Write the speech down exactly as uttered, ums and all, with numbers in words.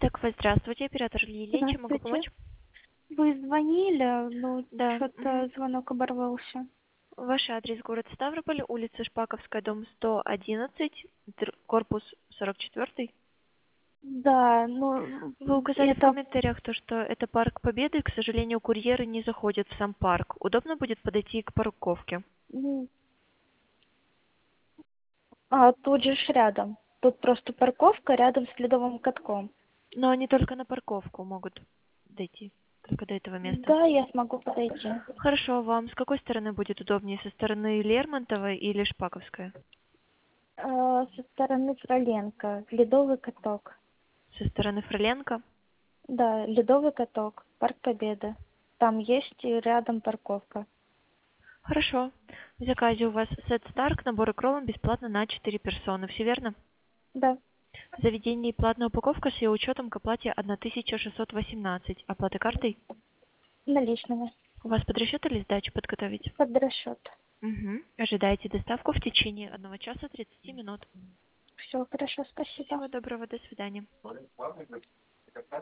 Секва, здравствуйте, оператор Лилия, чем могу Здравствуйте. помочь? Вы звонили, но Да. что-то Мгм. звонок оборвался. Ваш адрес город Ставрополь, улица Шпаковская, дом сто одиннадцать, др- корпус сорок четыре. Да, ну Вы указали в это комментариях то, что это парк Победы, и, к сожалению, курьеры не заходят в сам парк. Удобно будет подойти к парковке. м, а, тут же ж рядом. Тут просто парковка рядом с ледовым катком. Но они только на парковку могут дойти, только до этого места. Да, я смогу подойти. Хорошо, вам с какой стороны будет удобнее? Со стороны Лермонтова или Шпаковская? А, со стороны Фроленко. Ледовый каток. Со стороны Фроленко? Да, ледовый каток. Парк Победы. Там есть и рядом парковка. Хорошо. В заказе у вас сет Старк, набор икролом бесплатно на четыре персоны. Все верно? Да, В заведении платная упаковка с ее учетом к оплате тысяча шестьсот восемнадцать. Оплата картой? наличными. У вас под расчет или сдачу подготовить? Под расчет. Угу. Ожидаете доставку в течение одного часа тридцати минут. Все хорошо, спасибо. Всего доброго, до свидания.